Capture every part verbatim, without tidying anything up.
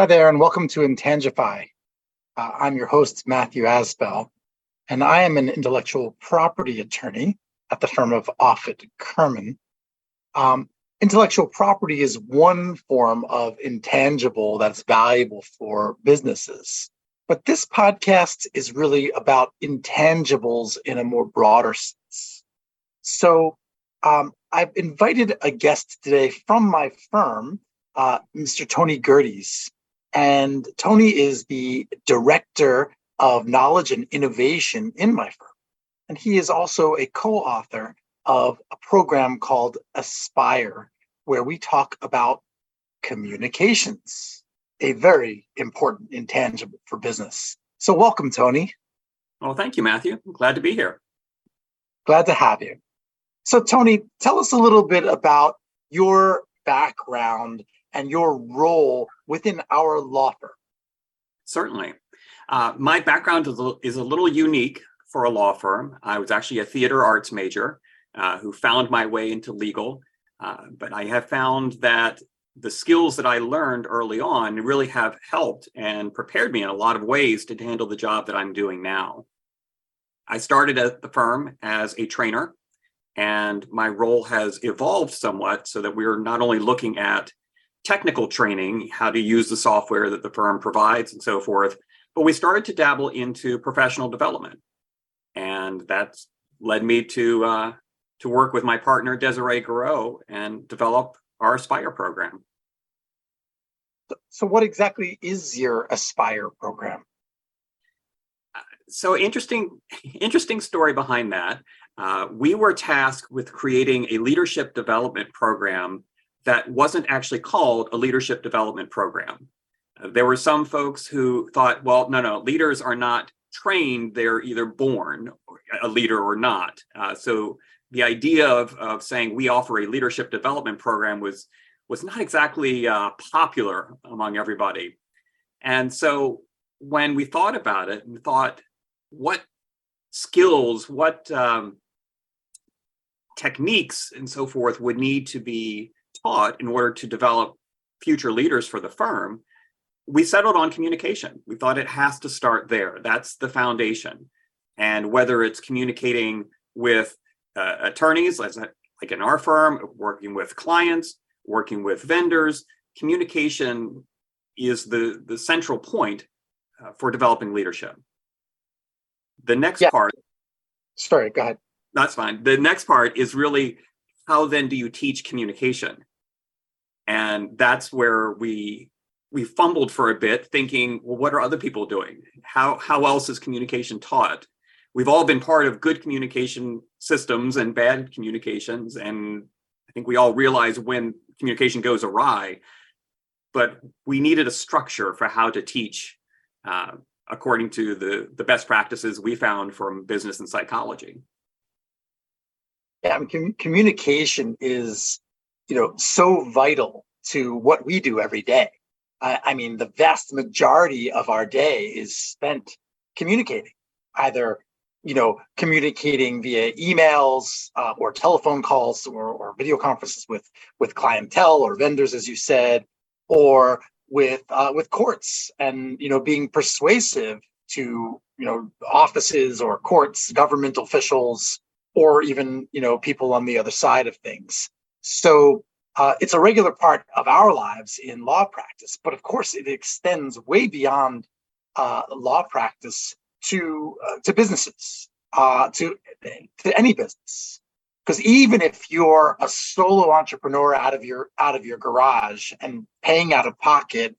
Hi there, and welcome to Intangify. Uh, I'm your host, Matthew Asbell, and I am an intellectual property attorney at the firm of Offutt Kerman. Um, intellectual property is one form of intangible that's valuable for businesses. But this podcast is really about intangibles in a more broader sense. So um, I've invited a guest today from my firm, uh, Mister Tony Gerdes. And Tony is the director of knowledge and innovation in my firm. And he is also a co-author of a program called Aspire, where we talk about communications, a very important intangible for business. So welcome, Tony. Well, thank you, Matthew. I'm glad to be here. Glad to have you. So, Tony, tell us a little bit about your background and your role within our law firm. Certainly. Uh, my background is a, is a little unique for a law firm. I was actually a theater arts major uh, who found my way into legal, uh, but I have found that the skills that I learned early on really have helped and prepared me in a lot of ways to handle the job that I'm doing now. I started at the firm as a trainer, and my role has evolved somewhat so that we're not only looking at technical training, how to use the software that the firm provides and so forth, but we started to dabble into professional development. And that's led me to uh, to work with my partner, Desiree Garreau, and develop our Aspire program. So what exactly is your Aspire program? So interesting, interesting story behind that. Uh, we were tasked with creating a leadership development program that wasn't actually called a leadership development program. Uh, there were some folks who thought, well, no, no, leaders are not trained, they're either born a leader or not. Uh, so the idea of, of saying we offer a leadership development program was, was not exactly uh, popular among everybody. And so when we thought about it and thought, what skills, what um, techniques and so forth would need to be taught in order to develop future leaders for the firm, we settled on communication. We thought it has to start there. That's the foundation. And whether it's communicating with uh, attorneys, as a, like in our firm, working with clients, working with vendors, communication is the, the central point uh, for developing leadership. The next yeah. part. Sorry, go ahead. That's fine. The next part is really, how then do you teach communication? And that's where we we fumbled for a bit, thinking, well, what are other people doing? How how else is communication taught? We've all been part of good communication systems and bad communications, and I think we all realize when communication goes awry. But we needed a structure for how to teach uh, according to the the best practices we found from business and psychology. Yeah, I mean, com- communication is, you know, so vital to what we do every day. I, I mean, the vast majority of our day is spent communicating, either, you know, communicating via emails uh, or telephone calls or, or video conferences with with clientele or vendors, as you said, or with uh, with courts, and you know, being persuasive to you know offices or courts, government officials, or even, you know, people on the other side of things. So uh, it's a regular part of our lives in law practice, but of course it extends way beyond uh, law practice to uh, to businesses, uh, to to any business. Because even if you're a solo entrepreneur out of your out of your garage and paying out of pocket,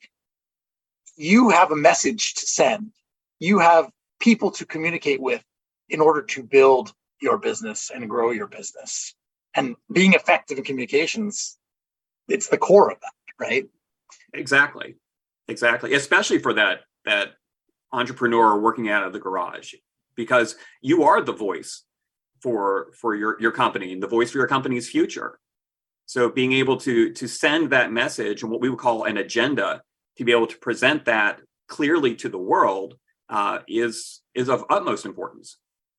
you have a message to send. You have people to communicate with in order to build your business and grow your business. And being effective in communications, it's the core of that, right? Exactly. Exactly. Especially for that, that entrepreneur working out of the garage, because you are the voice for, for your, your company and the voice for your company's future. So being able to, to send that message and what we would call an agenda, to be able to present that clearly to the world uh, is, is of utmost importance.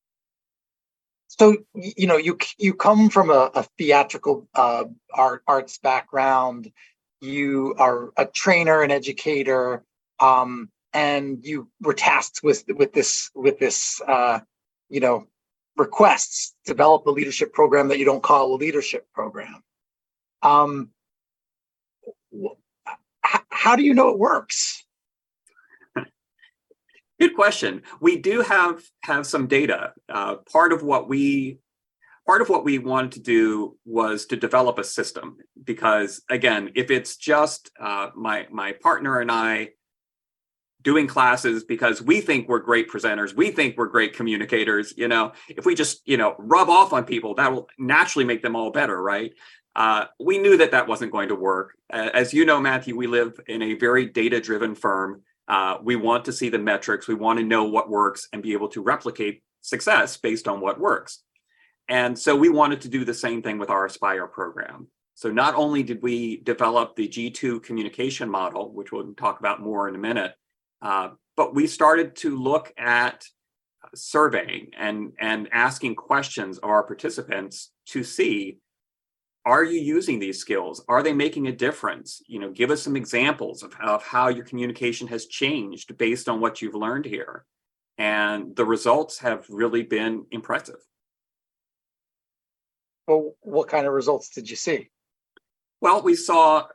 So, you know, you you come from a, a theatrical uh, art arts background. you are a trainer, an educator, um, and you were tasked with with this with this uh, you know requests, develop a leadership program that you don't call a leadership program. Um, h- how do you know it works? Good question. We do have have some data. Uh, part of what we part of what we wanted to do was to develop a system, because again, if it's just uh, my my partner and I doing classes because we think we're great presenters, we think we're great communicators, you know, if we just, you know, rub off on people, that will naturally make them all better, right? Uh, we knew that that wasn't going to work. Uh, as you know, Matthew, we live in a very data-driven firm. Uh, we want to see the metrics. We want to know what works and be able to replicate success based on what works. And so we wanted to do the same thing with our Aspire program. So not only did we develop the G two communication model, which we'll talk about more in a minute, uh, but we started to look at surveying and, and asking questions of our participants to see, are you using these skills? Are they making a difference? You know, give us some examples of, of how your communication has changed based on what you've learned here. And the results have really been impressive. Well, what kind of results did you see? Well, we saw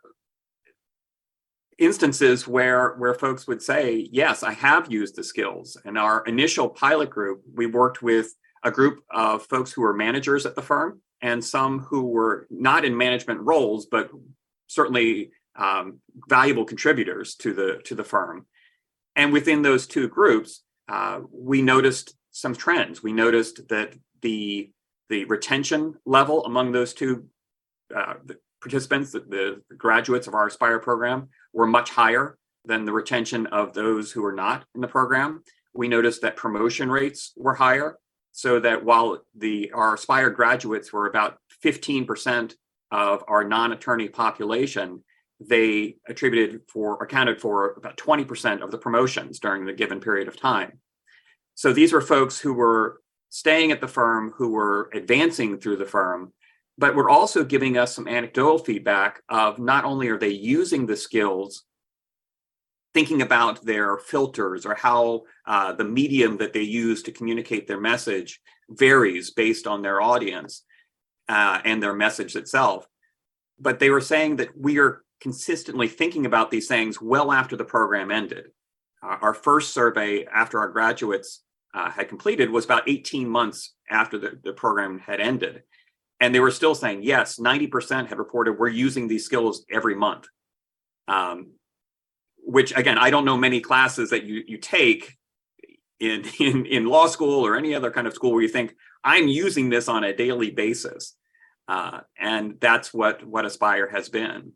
instances where where folks would say, yes, I have used the skills. In our initial pilot group, we worked with a group of folks who were managers at the firm and some who were not in management roles, but certainly um, valuable contributors to the to the firm. And within those two groups, uh, we noticed some trends. We noticed that the the retention level among those two uh, participants, the, the graduates of our Aspire program, were much higher than the retention of those who were not in the program. We noticed that promotion rates were higher, so that while the our Aspire graduates were about fifteen percent of our non-attorney population, they attributed for, accounted for about twenty percent of the promotions during the given period of time. So these were folks who were staying at the firm, who were advancing through the firm, but were also giving us some anecdotal feedback of not only are they using the skills, thinking about their filters or how uh, the medium that they use to communicate their message varies based on their audience uh, and their message itself. But they were saying that we are consistently thinking about these things well after the program ended. Uh, our first survey after our graduates uh, had completed was about eighteen months after the, the program had ended. And they were still saying, yes, ninety percent had reported we're using these skills every month. Um, which, again, I don't know many classes that you, you take in, in, in law school or any other kind of school where you think, I'm using this on a daily basis. Uh, and that's what, what Aspire has been.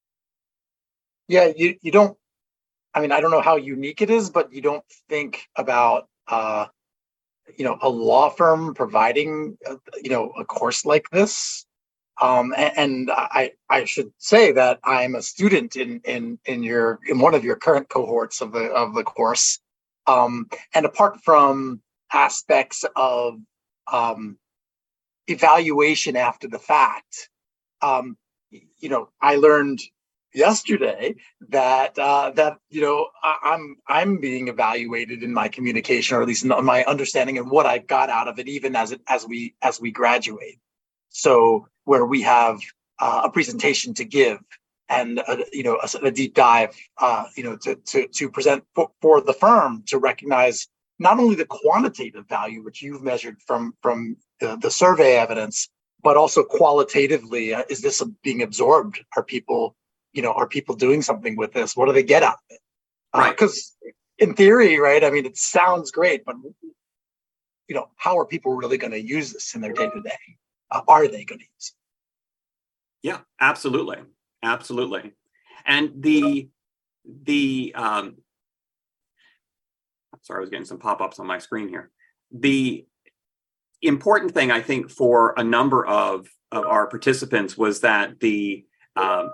Yeah, you, you don't, I mean, I don't know how unique it is, but you don't think about, uh, you know, a law firm providing, uh, you know, a course like this. Um, and, and I, I should say that I'm a student in, in, in your, in one of your current cohorts of the, of the course. Um, and apart from aspects of, um, evaluation after the fact, um, you know, I learned yesterday that uh, that you know I, I'm I'm being evaluated in my communication, or at least in my understanding and what I got out of it, even as it as we as we graduate. So where we have uh, a presentation to give and a, you know a, a deep dive, uh, you know, to to to present for, for the firm to recognize not only the quantitative value which you've measured from from the, the survey evidence, but also qualitatively, uh, is this being absorbed? Are people you know, are people doing something with this? What do they get out of it? Right. Because uh, in theory, right, I mean, it sounds great, but, you know, how are people really going to use this in their day-to-day? Uh, are they going to use it? Yeah, absolutely. Absolutely. And the, the, um, sorry, I was getting some pop-ups on my screen here. The important thing, I think, for a number of, of our participants was that the, um,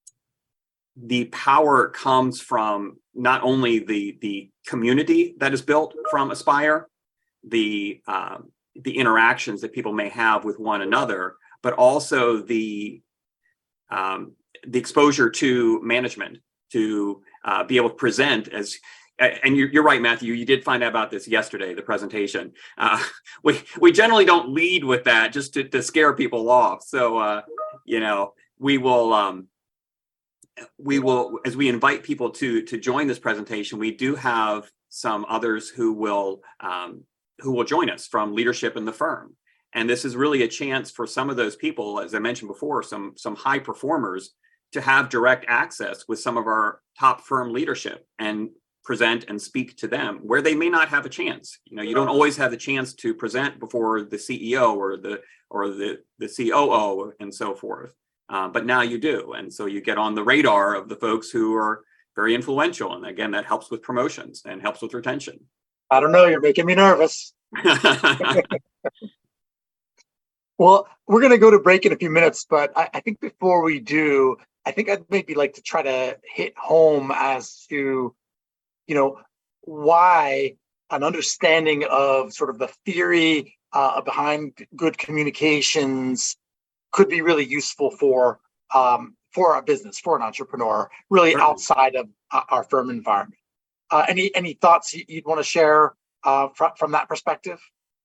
the power comes from not only the, the community that is built from Aspire, the, um, the interactions that people may have with one another, but also the, um, the exposure to management to uh, be able to present as. And you're, you're right, Matthew. You did find out about this yesterday, the presentation. Uh, we we generally don't lead with that just to, to scare people off. So uh, you know, we will um, we will as we invite people to to join this presentation. We do have some others who will um, who will join us from leadership in the firm, and this is really a chance for some of those people, as I mentioned before, some some high performers to have direct access with some of our top firm leadership and present and speak to them where they may not have a chance. You know, you don't always have the chance to present before the C E O or the or the the C O O and so forth. Uh, but now you do, and so you get on the radar of the folks who are very influential, and again, that helps with promotions and helps with retention. I don't know, you're making me nervous. Well, we're going to go to break in a few minutes, but I, I think before we do, I think I'd maybe like to try to hit home as to you know, why an understanding of sort of the theory uh, behind good communications could be really useful for um, for our business, for an entrepreneur, really Sure. outside of uh, our firm environment. Uh, any any thoughts you'd want to share uh, from from that perspective?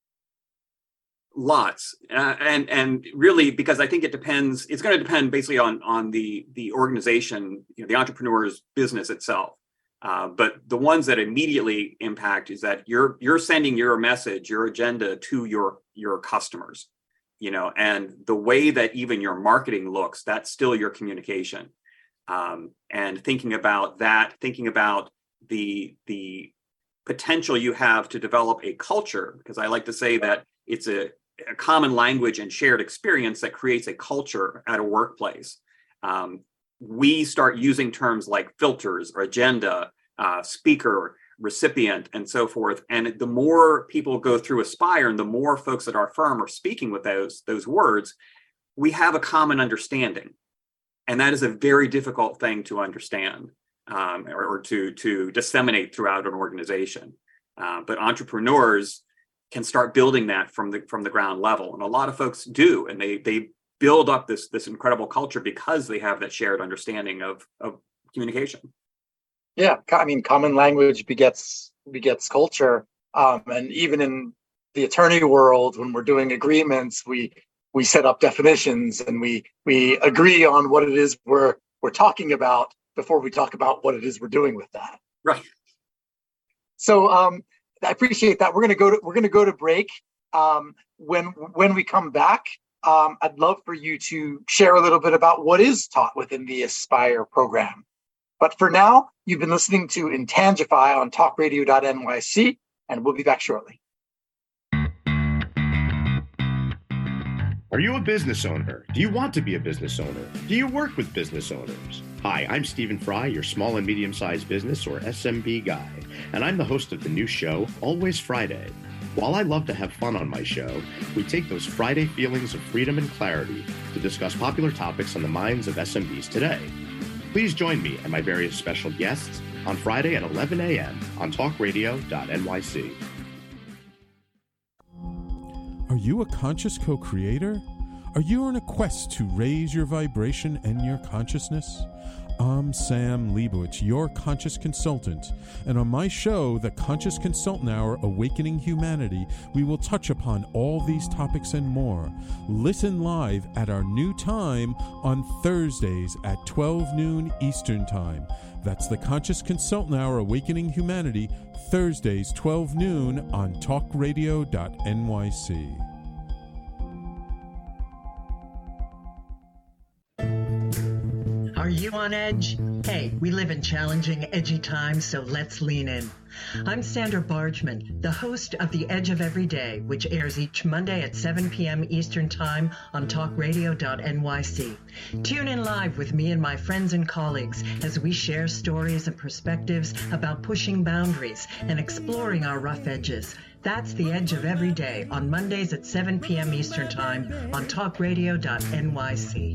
Lots, uh, and and really, because I think it depends. It's going to depend basically on on the the organization, you know, the entrepreneur's business itself. Uh, but the ones that immediately impact is that you're you're sending your message, your agenda to your your customers, you know, and the way that even your marketing looks, that's still your communication. Um, and thinking about that, thinking about the the potential you have to develop a culture, because I like to say that it's a, a common language and shared experience that creates a culture at a workplace. Um, we start using terms like filters or agenda, uh, speaker, recipient, and so forth. And the more people go through Aspire and the more folks at our firm are speaking with those, those words, we have a common understanding. And that is a very difficult thing to understand um, or, or to, to disseminate throughout an organization. Uh, but entrepreneurs can start building that from the from the ground level. And a lot of folks do, and they they build up this this incredible culture because they have that shared understanding of of communication. Yeah, I mean, common language begets begets culture, um, and even in the attorney world, when we're doing agreements, we we set up definitions and we we agree on what it is we're we're talking about before we talk about what it is we're doing with that. Right. So um, I appreciate that. We're gonna go to we're gonna go to break. Um, when when we come back. Um, I'd love for you to share a little bit about what is taught within the Aspire program. But for now, you've been listening to Intangify on talk radio dot N Y C, and we'll be back shortly. Are you a business owner? Do you want to be a business owner? Do you work with business owners? Hi, I'm Stephen Fry, your small and medium-sized business, or S M B guy, and I'm the host of the new show, Always Friday. While I love to have fun on my show, we take those Friday feelings of freedom and clarity to discuss popular topics on the minds of S M Bs today. Please join me and my various special guests on Friday at eleven a.m. on talk radio dot N Y C. Are you a conscious co-creator? Are you on a quest to raise your vibration and your consciousness? I'm Sam Leibowitz, your conscious consultant, and on my show, The Conscious Consultant Hour, Awakening Humanity, we will touch upon all these topics and more. Listen live at our new time on Thursdays at twelve noon Eastern Time. That's The Conscious Consultant Hour, Awakening Humanity, Thursdays, twelve noon on talk radio dot N Y C. Are you on edge? Hey, we live in challenging, edgy times, so let's lean in. I'm Sandra Bargman, the host of The Edge of Every Day, which airs each Monday at seven p.m. Eastern Time on talk radio dot N Y C. Tune in live with me and my friends and colleagues as we share stories and perspectives about pushing boundaries and exploring our rough edges. That's The Edge of Every Day on Mondays at seven p.m. Eastern Time on talk radio dot N Y C.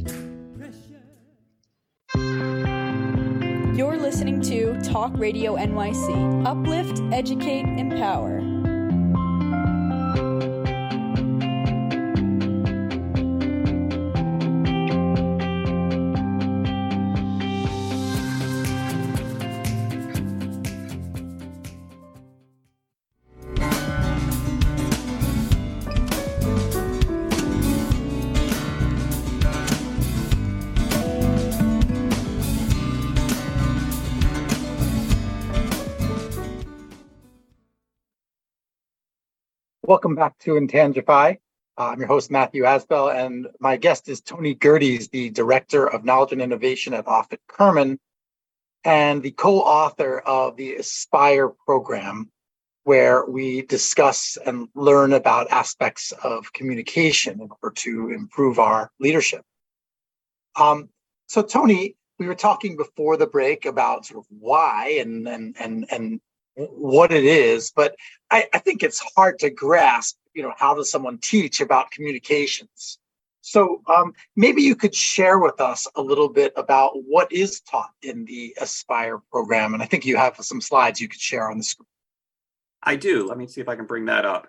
You're listening to Talk Radio N Y C. Uplift, educate, empower. Welcome back to Intangify. Uh, I'm your host, Matthew Asbell, and my guest is Tony Gerdes, the Director of Knowledge and Innovation at Offutt Kerman, and the co-author of the Aspire program, where we discuss and learn about aspects of communication in order to improve our leadership. Um, so, Tony, we were talking before the break about sort of why and and and and what it is, but I, I think it's hard to grasp, you know, how does someone teach about communications? So um, maybe you could share with us a little bit about what is taught in the Aspire program. And I think you have some slides you could share on the screen. I do. Let me see if I can bring that up.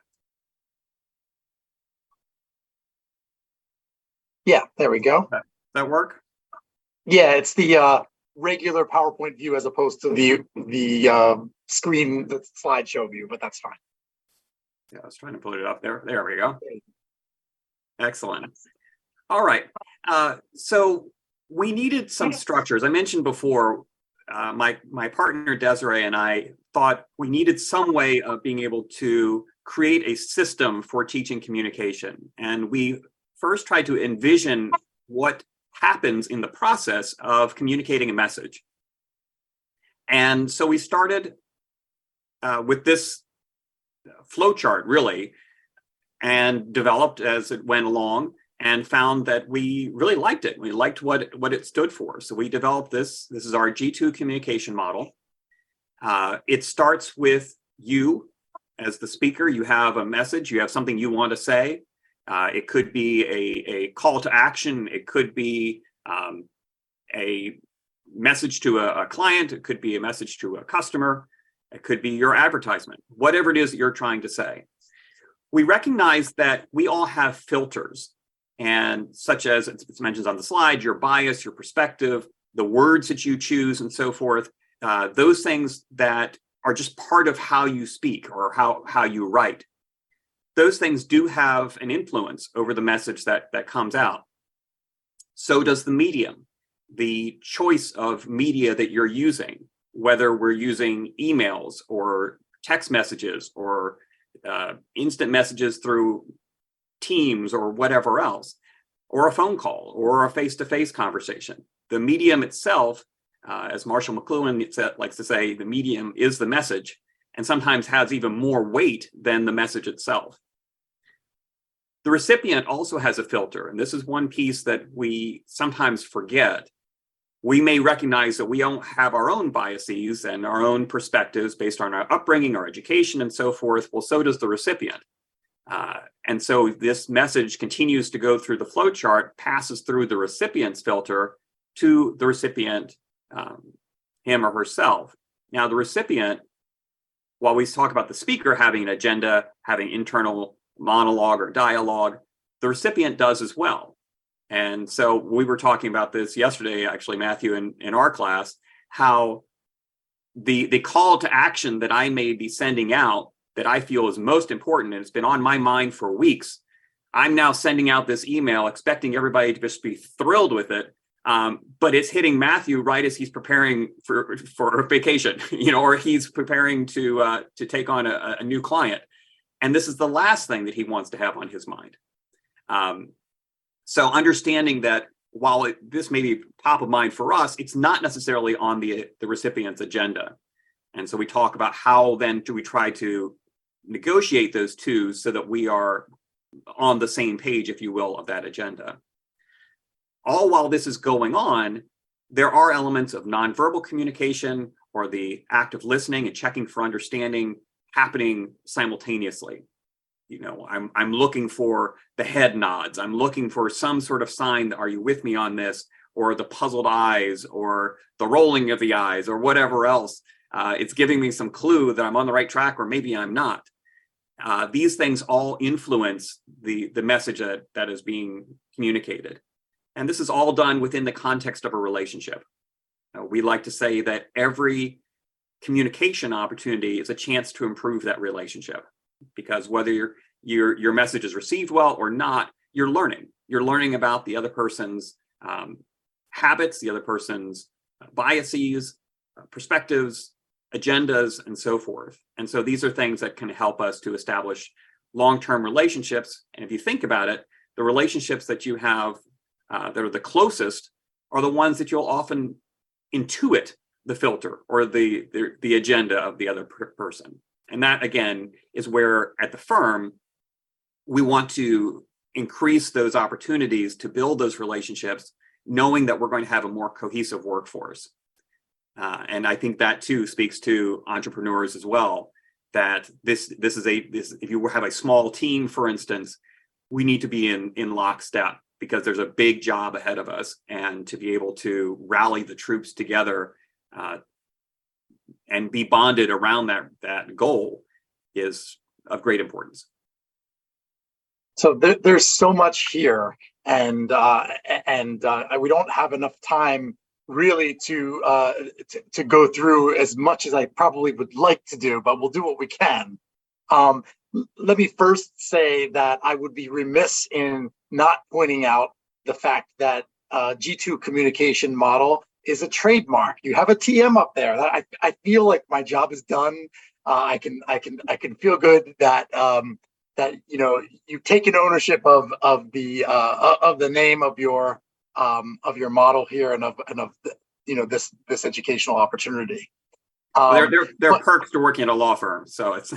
Yeah, there we go. Does that work? Yeah, it's the uh, regular PowerPoint view as opposed to the the uh, screen, the slideshow view, but that's fine. Yeah, I was trying to put it up there. There we go. Excellent. All right. Uh, so we needed some structures. I mentioned before, uh, my my partner Desiree and I thought we needed some way of being able to create a system for teaching communication. And we first tried to envision what happens in the process of communicating a message. And so we started uh, with this flowchart, really, and developed as it went along and found that we really liked it. We liked what, what it stood for. So we developed this. This is our G two communication model. Uh, it starts with you as the speaker. You have a message. You have something you want to say. Uh, it could be a, a call to action. It could be um, a message to a, a client. It could be a message to a customer. It could be your advertisement, whatever it is that you're trying to say. We recognize that we all have filters, and such as it's mentioned on the slide, your bias, your perspective, the words that you choose, and so forth. Uh, those things that are just part of how you speak or how, how you write. Those things do have an influence over the message that, that comes out. So does the medium, the choice of media that you're using, whether we're using emails or text messages or uh, instant messages through Teams or whatever else, or a phone call or a face-to-face conversation. The medium itself, uh, as Marshall McLuhan likes to say, the medium is the message, and sometimes has even more weight than the message itself. The recipient also has a filter, and this is one piece that we sometimes forget. We may recognize that we don't have our own biases and our own perspectives based on our upbringing, our education, and so forth. Well, so does the recipient. Uh, and so this message continues to go through the flowchart, passes through the recipient's filter to the recipient, um, him or herself. Now, the recipient, while we talk about the speaker having an agenda, having internal monologue or dialogue, the recipient does as well. And so we were talking about this yesterday, actually, Matthew, in, in our class, how the, the call to action that I may be sending out that I feel is most important, and it's been on my mind for weeks. I'm now sending out this email expecting everybody to just be thrilled with it. Um, but it's hitting Matthew right as he's preparing for, for a vacation, you know, or he's preparing to, uh, to take on a, a new client. And this is the last thing that he wants to have on his mind. Um, so understanding that while it, this may be top of mind for us, it's not necessarily on the, the recipient's agenda. And so we talk about how then do we try to negotiate those two so that we are on the same page, if you will, of that agenda. All while this is going on, there are elements of nonverbal communication or the act of listening and checking for understanding happening simultaneously. You know, I'm I'm looking for the head nods. I'm looking for some sort of sign that, are you with me on this? Or the puzzled eyes, or the rolling of the eyes, or whatever else. Uh, it's giving me some clue that I'm on the right track, or maybe I'm not. Uh, these things all influence the, the message that, that is being communicated. And this is all done within the context of a relationship. Uh, we like to say that every communication opportunity is a chance to improve that relationship, because whether your your your message is received well or not, you're learning. You're learning about the other person's um, habits, the other person's biases, uh, perspectives, agendas, and so forth. And so these are things that can help us to establish long-term relationships. And if you think about it, the relationships that you have uh, that are the closest are the ones that you'll often intuit the filter or the, the, the agenda of the other per- person. And that, again, is where at the firm, we want to increase those opportunities to build those relationships, knowing that we're going to have a more cohesive workforce. Uh, and I think that too speaks to entrepreneurs as well, that this this is a, this, if you have a small team, for instance, we need to be in, in lockstep because there's a big job ahead of us, and to be able to rally the troops together uh, and be bonded around that, that goal is of great importance. So there, there's so much here, and uh, and uh, we don't have enough time really to, uh, to to go through as much as I probably would like to do, but we'll do what we can. Um, let me first say that I would be remiss in not pointing out the fact that uh, G two communication model is a trademark. You have a T M up there. I I feel like my job is done. Uh, I can I can I can feel good that. Um, that, you know, you've taken ownership of of the uh, of the name of your um, of your model here, and of and of the, you know, this this educational opportunity. Um, well, there there, there are but, perks to working at a law firm, so it's.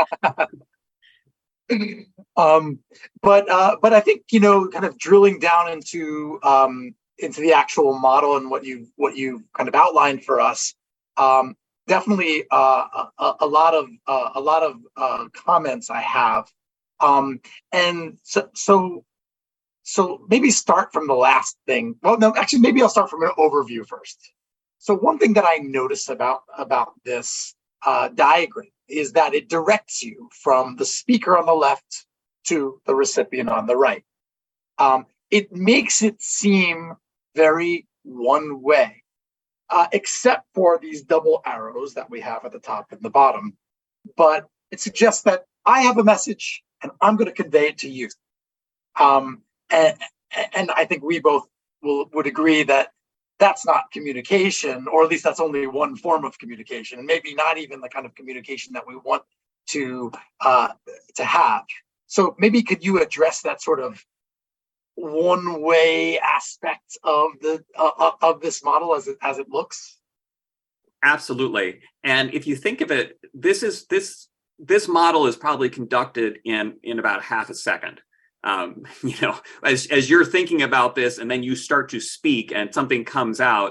um, but uh, but I think, you know, kind of drilling down into um, into the actual model and what you what you kind of outlined for us. Um, definitely uh, a, a lot of uh, a lot of uh, comments I have. Um, and so, so, so maybe start from the last thing. Well, no, actually, maybe I'll start from an overview first. So one thing that I noticed about, about this uh, diagram is that it directs you from the speaker on the left to the recipient on the right. Um, it makes it seem very one way, uh, except for these double arrows that we have at the top and the bottom. But it suggests that I have a message, and I'm going to convey it to you. Um, and, and I think we both will, would agree that that's not communication, or at least that's only one form of communication, and maybe not even the kind of communication that we want to uh, to have. So maybe could you address that sort of one-way aspect of the uh, of this model as it as it looks? Absolutely. And if you think of it, this is this. This model is probably conducted in, in about half a second. Um, you know, as, as you're thinking about this and then you start to speak and something comes out,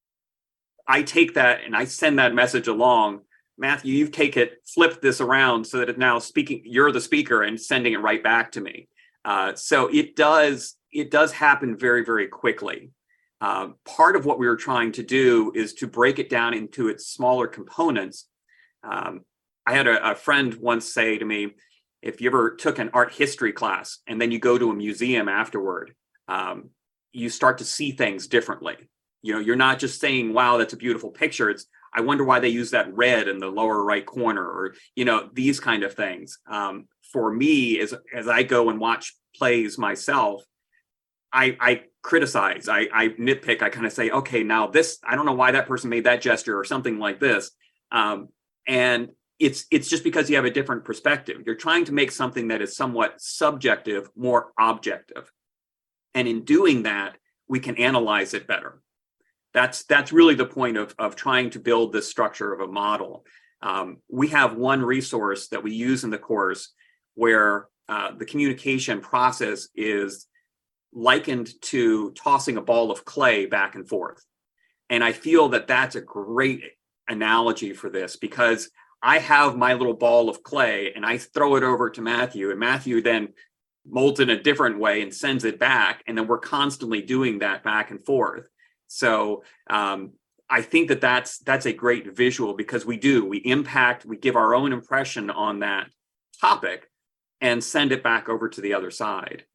I take that and I send that message along. Matthew, you take it, flip this around so that it's now speaking, you're the speaker and sending it right back to me. Uh, so it does, it does happen very, very quickly. Uh, part of what we were trying to do is to break it down into its smaller components. Um, I had a, a friend once say to me, if you ever took an art history class and then you go to a museum afterward, um, you start to see things differently. You know, you're not just saying, wow, that's a beautiful picture. It's, I wonder why they use that red in the lower right corner, or, you know, these kind of things. Um, for me, as, as I go and watch plays myself, I, I criticize, I, I nitpick, I kind of say, okay, now this, I don't know why that person made that gesture or something like this. Um, and It's it's just because you have a different perspective. You're trying to make something that is somewhat subjective more objective. And in doing that, we can analyze it better. That's that's really the point of, of trying to build this structure of a model. Um, we have one resource that we use in the course where uh, the communication process is likened to tossing a ball of clay back and forth. And I feel that that's a great analogy for this, because I have my little ball of clay and I throw it over to Matthew, and Matthew then molds it in a different way and sends it back. And then we're constantly doing that back and forth. So um, I think that that's, that's a great visual, because we do, we impact, we give our own impression on that topic and send it back over to the other side.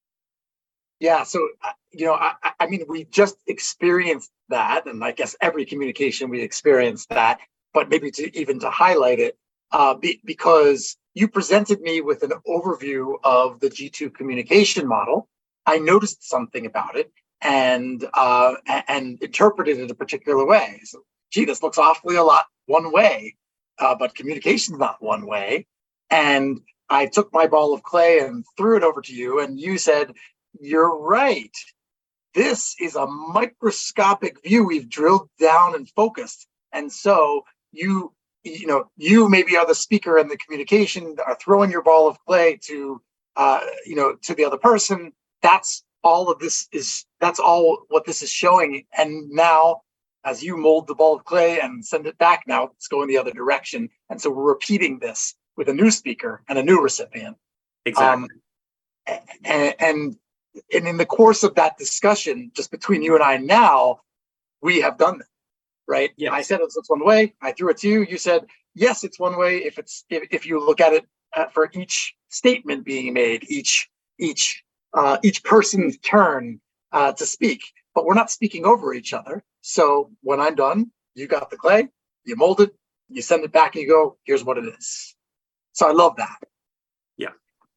Yeah. So, you know, I, I mean, we just experienced that. And I guess every communication we experience that. But maybe to even to highlight it, uh, be, because you presented me with an overview of the G two communication model. I noticed something about it and uh, and interpreted it a particular way. So, gee, this looks awfully a lot one way, uh, but communication's not one way. And I took my ball of clay and threw it over to you, and you said, "You're right. This is a microscopic view. We've drilled down and focused." And so you, you know, you maybe are the speaker and the communication are throwing your ball of clay to, uh, you know, to the other person. That's all of this is, that's all what this is showing. And now, as you mold the ball of clay and send it back, now it's going the other direction. And so we're repeating this with a new speaker and a new recipient. Exactly. Um, and, and and in the course of that discussion, just between you and I now, we have done that, right? Yes. I said it's, it's one way. I threw it to you. You said, yes, it's one way. If it's if, if you look at it uh, for each statement being made, each each uh, each person's turn uh, to speak, but we're not speaking over each other. So when I'm done, you got the clay, you mold it, you send it back, and you go, here's what it is. So I love that. Yeah.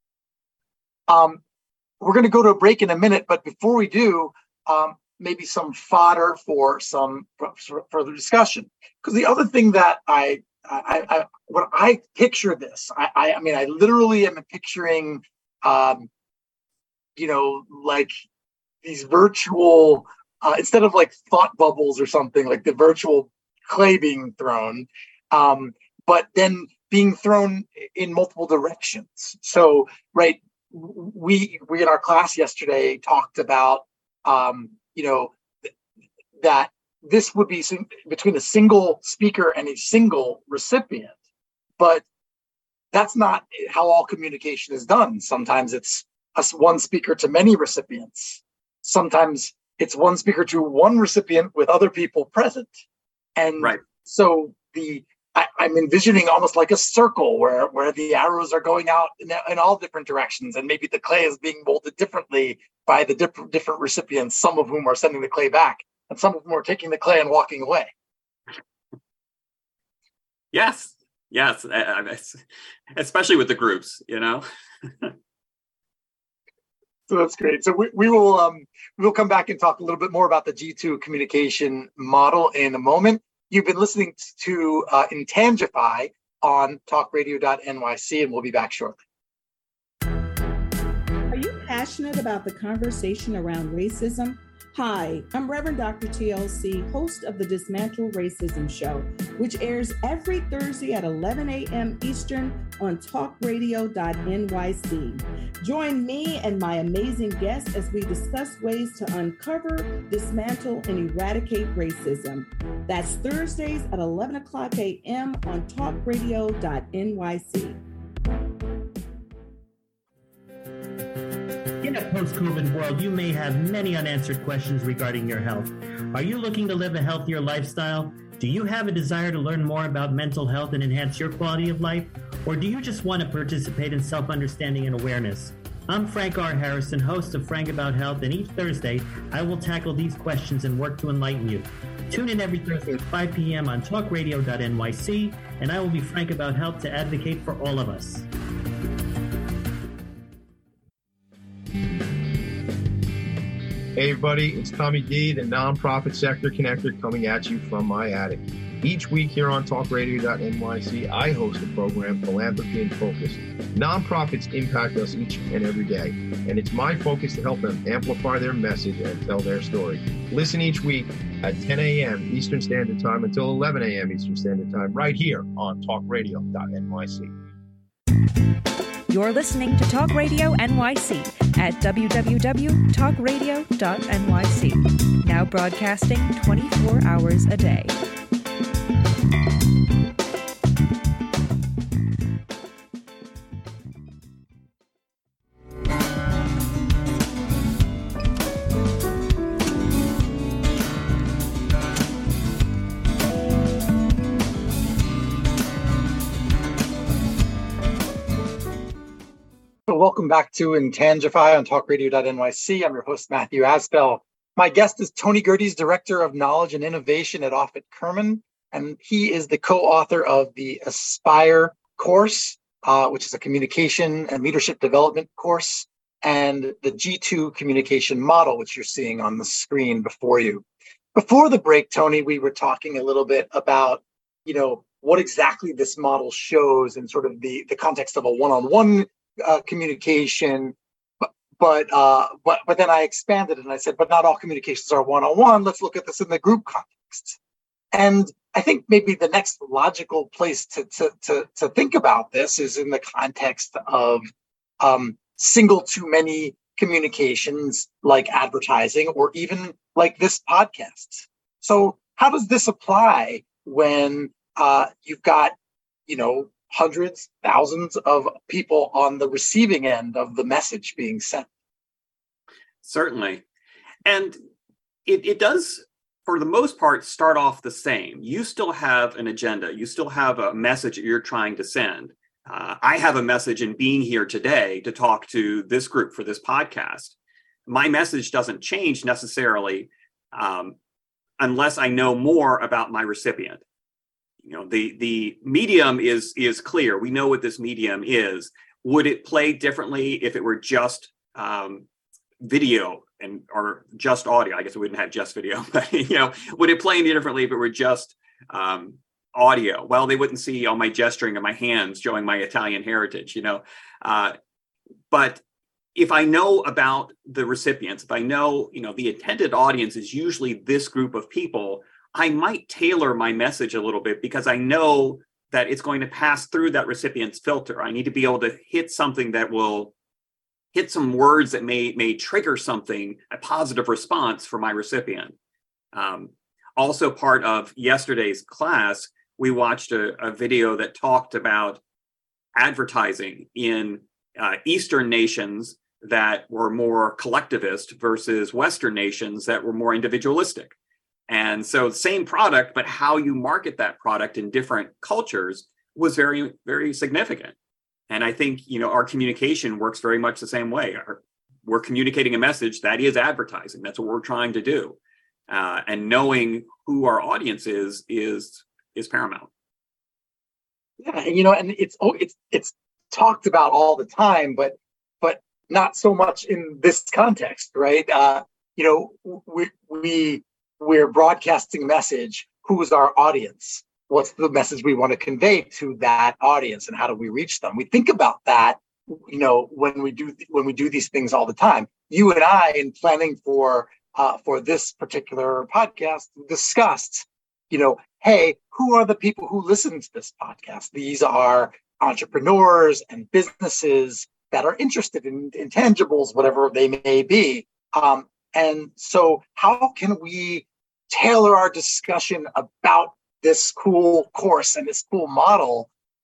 Um, we're going to go to a break in a minute, but before we do, um, maybe some fodder for some for further discussion. Because the other thing that I, I, I, when I picture this, I, I, I mean, I literally am picturing, um, you know, like these virtual, uh, instead of like thought bubbles or something, like the virtual clay being thrown, um, but then being thrown in multiple directions. So, right. We we in our class yesterday talked about um, you know th- that this would be sing- between a single speaker and a single recipient, but that's not how all communication is done. Sometimes it's us one speaker to many recipients. Sometimes it's one speaker to one recipient with other people present, and Right. so the I, I'm envisioning almost like a circle where, where the arrows are going out in, in all different directions, and maybe the clay is being molded differently by the different different recipients, some of whom are sending the clay back, and some of whom are taking the clay and walking away. Yes, yes, especially with the groups, you know. So that's great. So we, we will um, we will come back and talk a little bit more about the G two communication model in a moment. You've been listening to uh, Intangify on talk radio dot N Y C, and we'll be back shortly. Are you passionate about the conversation around racism? Hi, I'm Reverend Doctor T L C, host of the Dismantle Racism Show, which airs every Thursday at eleven a.m. Eastern on talk radio dot N Y C. Join me and my amazing guests as we discuss ways to uncover, dismantle, and eradicate racism. That's Thursdays at eleven o'clock a.m. on talk radio dot N Y C. In a post-COVID world, you may have many unanswered questions regarding your health. Are you looking to live a healthier lifestyle? Do you have a desire to learn more about mental health and enhance your quality of life? Or do you just want to participate in self-understanding and awareness? I'm Frank R. Harrison, host of Frank About Health, and each Thursday, I will tackle these questions and work to enlighten you. Tune in every Thursday at five p.m. on talk radio dot N Y C, and I will be frank about health to advocate for all of us. Hey everybody, it's Tommy D, the nonprofit sector connector, coming at you from my attic. Each week here on talk radio dot N Y C, I host a program, Philanthropy in Focus. Nonprofits impact us each and every day, and it's my focus to help them amplify their message and tell their story. Listen each week at ten a.m. Eastern Standard Time until eleven a.m. Eastern Standard Time, right here on talk radio dot N Y C. You're listening to Talk Radio N Y C at w w w dot talk radio dot N Y C. Now broadcasting twenty-four hours a day. Welcome back to Intangify on talk radio dot N Y C. I'm your host, Matthew Aspel. My guest is Tony Gerdes, Director of Knowledge and Innovation at Offutt Kerman, and he is the co-author of the Aspire course, uh, which is a communication and leadership development course, and the G two communication model, which you're seeing on the screen before you. Before the break, Tony, we were talking a little bit about, you know, what exactly this model shows in sort of the, the context of a one-on-one uh, communication. But but, uh, but but then I expanded and I said, but not all communications are one-on-one. Let's look at this in the group context. And I think maybe the next logical place to to to, to think about this is in the context of um, single to many communications like advertising or even like this podcast. So how does this apply when uh, you've got, you know, hundreds, thousands of people on the receiving end of the message being sent? Certainly. And it, it does, for the most part, start off the same. You still have an agenda. You still have a message that you're trying to send. Uh, I have a message in being here today to talk to this group for this podcast. My message doesn't change necessarily um, unless I know more about my recipient. You know, the the medium is is clear. We know what this medium is. Would it play differently if it were just um, video and or just audio? I guess we wouldn't have just video, but you know, would it play any differently if it were just um, audio? Well, they wouldn't see all my gesturing of my hands showing my Italian heritage, you know. Uh, but if I know about the recipients, if I know, you know, the intended audience is usually this group of people, I might tailor my message a little bit because I know that it's going to pass through that recipient's filter. I need to be able to hit something that will hit some words that may may trigger something, a positive response for my recipient. Um, also part of yesterday's class, we watched a, a video that talked about advertising in uh, Eastern nations that were more collectivist versus Western nations that were more individualistic. And so same product, but how you market that product in different cultures was very, very significant. And I think, you know, our communication works very much the same way. Our, we're communicating a message that is advertising. That's what we're trying to do. Uh, and knowing who our audience is, is, is paramount. Yeah, you know, and it's oh, it's it's talked about all the time, but but not so much in this context, right? Uh, you know, we we we're broadcasting a message. Who's our audience? What's the message we want to convey to that audience, and how do we reach them? We think about that, you know, when we do when we do these things all the time. You and I, in planning for uh, for this particular podcast, discussed, you know, hey, who are the people who listen to this podcast? These are entrepreneurs and businesses that are interested in intangibles, whatever they may be. Um, and so how can we tailor our discussion about this cool course and this cool model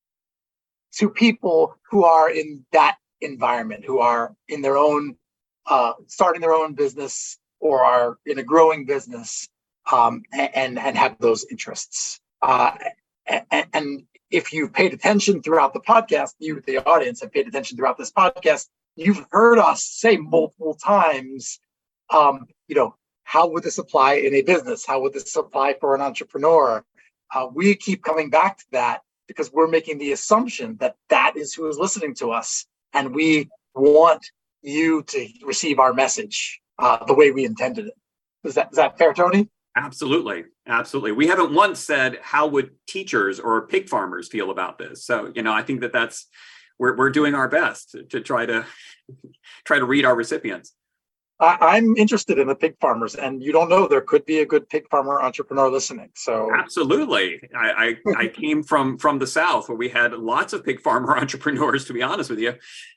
to people who are in that environment, who are in their own, uh, starting their own business or are in a growing business, um, and, and have those interests. Uh, and, and if you've paid attention throughout the podcast, you, the audience, have paid attention throughout this podcast, you've heard us say multiple times, um, you know, how would this apply in a business? How would this apply for an entrepreneur? Uh, we keep coming back to that because we're making the assumption that that is who is listening to us. And we want you to receive our message uh, the way we intended it. Is that, is that fair, Tony? Absolutely. Absolutely. We haven't once said, how would teachers or pig farmers feel about this? So, you know, I think that that's, we're, we're doing our best to, to try to try to read our recipients. I, I'm interested in the pig farmers, and you don't know, there could be a good pig farmer entrepreneur listening. So absolutely. I, I, I came from, from the South where we had lots of pig farmer entrepreneurs, to be honest with you.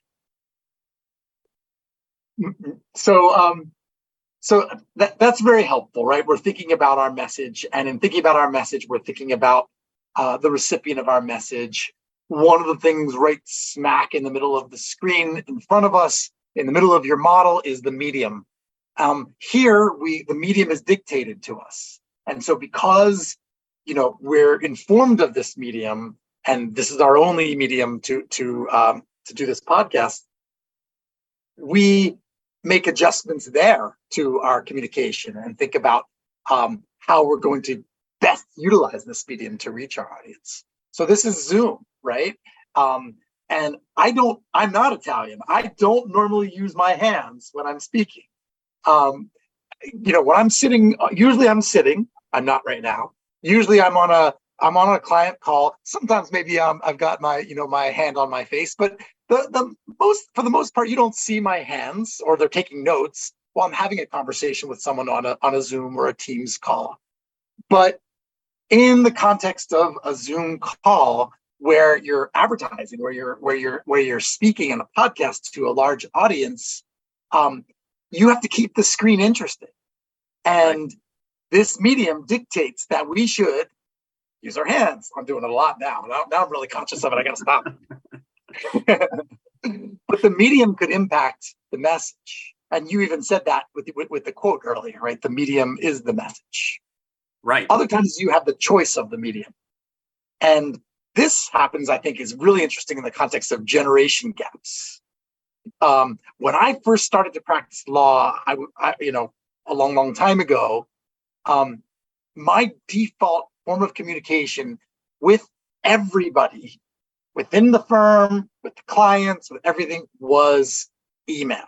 So, um, So that, that's very helpful, right? We're thinking about our message, and in thinking about our message, we're thinking about uh, the recipient of our message. One of the things right smack in the middle of the screen in front of us, in the middle of your model, is the medium. Um, here, we the medium is dictated to us. And so because, you know, we're informed of this medium, and this is our only medium to, to, um, to do this podcast, we make adjustments there to our communication and think about um, how we're going to best utilize this medium to reach our audience. So this is Zoom, right? Um, and I don't, I'm not Italian. I don't normally use my hands when I'm speaking. Um, you know, when I'm sitting, usually I'm sitting, I'm not right now. Usually I'm on a, I'm on a client call. Sometimes maybe um, I've got my, you know, my hand on my face, but the, the most, for the most part, you don't see my hands or they're taking notes while I'm having a conversation with someone on a, on a Zoom or a Teams call. But in the context of a Zoom call where you're advertising, where you're, where you're, where you're speaking in a podcast to a large audience, um, you have to keep the screen interesting. And right. This medium dictates that we should use our hands. I'm doing it a lot now. Now, now I'm really conscious of it. I got to stop. But the medium could impact the message. And you even said that with the, with, with the quote earlier, right? The medium is the message. Right. Other times you have the choice of the medium. And this happens, I think, is really interesting in the context of generation gaps. Um, when I first started to practice law, I, I you know, a long, long time ago, um, my default form of communication with everybody within the firm, with the clients, with everything was email.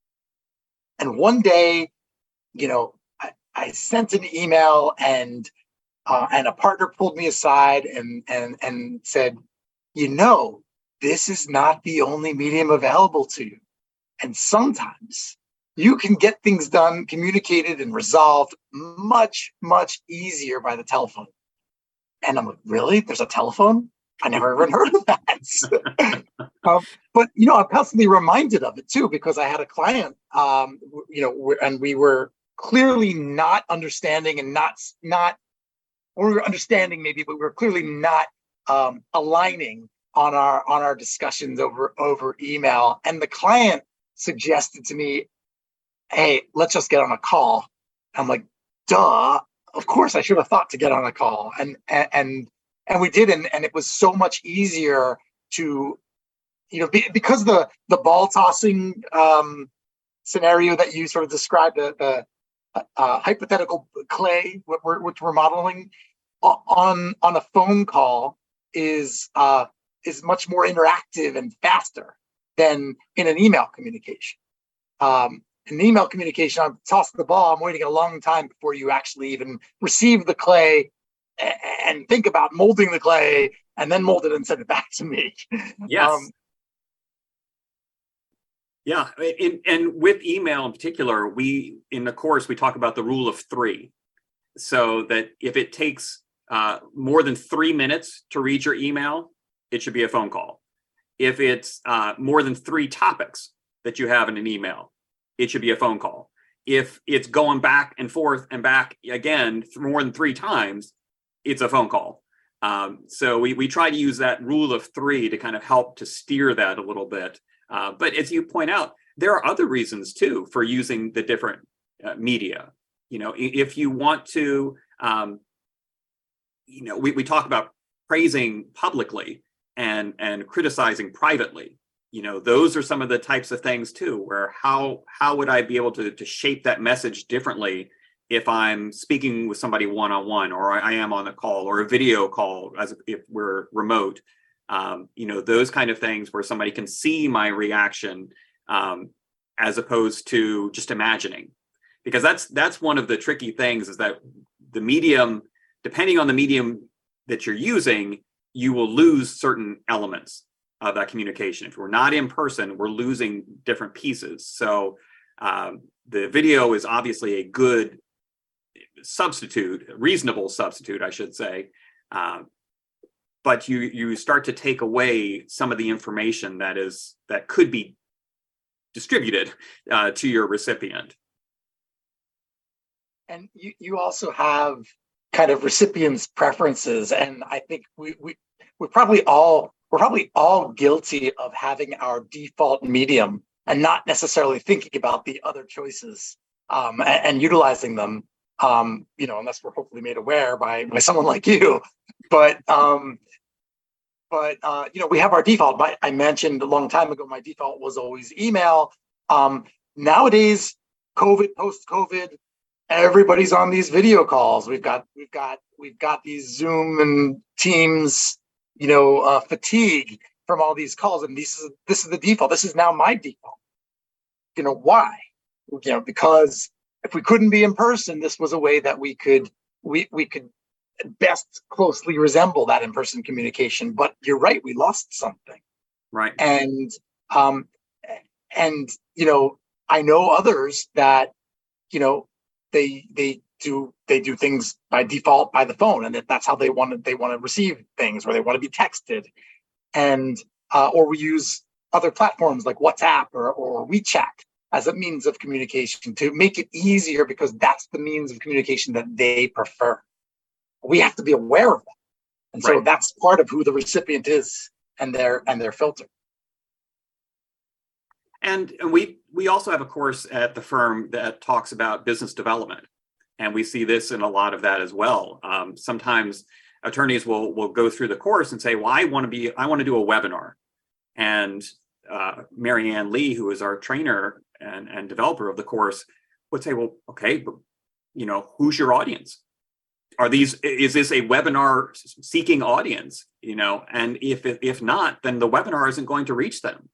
And one day, you know, I, I sent an email and uh, and a partner pulled me aside and and and said, you know, this is not the only medium available to you. And sometimes you can get things done, communicated, and resolved much, much easier by the telephone. And I'm like, really? There's a telephone? I never even heard of that. um, but, you know, I'm constantly reminded of it, too, because I had a client, um, you know, and we were clearly not understanding and not, not, or we were understanding maybe, but we were clearly not um, aligning on our on our discussions over, over email. And the client suggested to me, hey, let's just get on a call. I'm like, duh, of course I should have thought to get on a call. And and and we did, and, and it was so much easier to, you know, be, because the the ball tossing um, scenario that you sort of described, the, the uh, hypothetical clay, what we're, which we're modeling on on a phone call is uh, is much more interactive and faster than in an email communication. Um, in email communication, I'm tossing the ball. I'm waiting a long time before you actually even receive the clay and think about molding the clay and then mold it and send it back to me. Yes. Um, yeah. In, and with email in particular, we, in the course, we talk about the rule of three. So that if it takes uh, more than three minutes to read your email, it should be a phone call. If it's uh, more than three topics that you have in an email, it should be a phone call. If it's going back and forth and back again more than three times, it's a phone call. Um, so we we try to use that rule of three to kind of help to steer that a little bit. Uh, but as you point out, there are other reasons too for using the different uh, media. You know, if you want to, um, you know, we, we talk about praising publicly and and criticizing privately. You know, those are some of the types of things too, where how how would I be able to to shape that message differently if I'm speaking with somebody one-on-one, or I am on a call or a video call as if we're remote. Um, you know, those kind of things where somebody can see my reaction um, as opposed to just imagining. Because that's that's one of the tricky things is that the medium, depending on the medium that you're using, you will lose certain elements of that communication. If we're not in person, we're losing different pieces. So um, the video is obviously a good substitute, a reasonable substitute, I should say. Um, but you you start to take away some of the information that is that could be distributed uh, to your recipient. And you, you also have kind of recipients' preferences. And I think we we we probably all we're probably all guilty of having our default medium and not necessarily thinking about the other choices um, and, and utilizing them. Um, you know, unless we're hopefully made aware by by someone like you. But um, but uh, you know, we have our default. My, I mentioned a long time ago, my default was always email. Um, nowadays, COVID, post-COVID, everybody's on these video calls. We've got we've got we've got these Zoom and Teams, you know, uh, fatigue from all these calls, and this is this is the default. This is now my default. You know why? You know, because if we couldn't be in person, this was a way that we could we we could best closely resemble that in-person communication. But you're right, we lost something. Right. And, um, and, you know, I know others that, you know, they, they do, they do things by default by the phone, and that that's how they want to, they want to receive things, or they want to be texted. And, uh, or we use other platforms like WhatsApp or, or WeChat as a means of communication to make it easier, because that's the means of communication that they prefer. We have to be aware of that. And so Right. that's part of who the recipient is and their and their filter. And, and we we also have a course at the firm that talks about business development. And we see this in a lot of that as well. Um, sometimes attorneys will will go through the course and say, well, I want to be, I want to do a webinar. And uh, Mary Ann Lee, who is our trainer and, and developer of the course, would say, well, okay, but, you know, who's your audience? Are these, is this a webinar seeking audience? You know, and if if not, then the webinar isn't going to reach them.